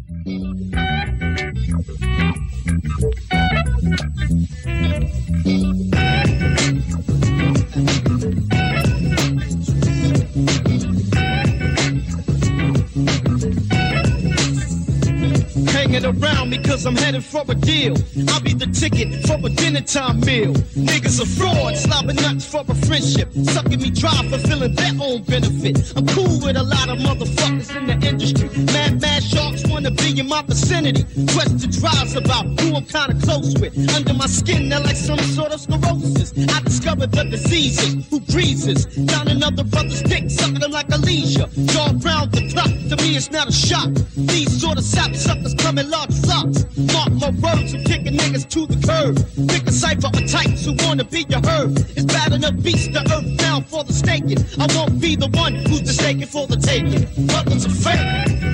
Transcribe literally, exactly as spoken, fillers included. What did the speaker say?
Hanging around me cause I'm headed for a deal. I'll be the ticket for a dinner time meal. Niggas are frauds, slobbing nuts for a friendship, sucking me dry, fulfilling their own benefit. I'm cool with a lot of motherfuckers in the industry. Mad, mad sharks wanna be in my vicinity. Question drives about who I'm kinda close with. Under my skin, they're like some sort of sclerosis. I discovered the diseases, who greases down another brother's dick, sucking them like a leisure. Jaw round the clock, to me it's not a shock. These sort of sap suckers come in large flocks. Mark my words, I'm kicking niggas to the curb. Pick a cipher of types who wanna be your herb. It's bad enough beast the earth down for the staking. I won't be the one who's mistaken for the taking. Brothers are fake.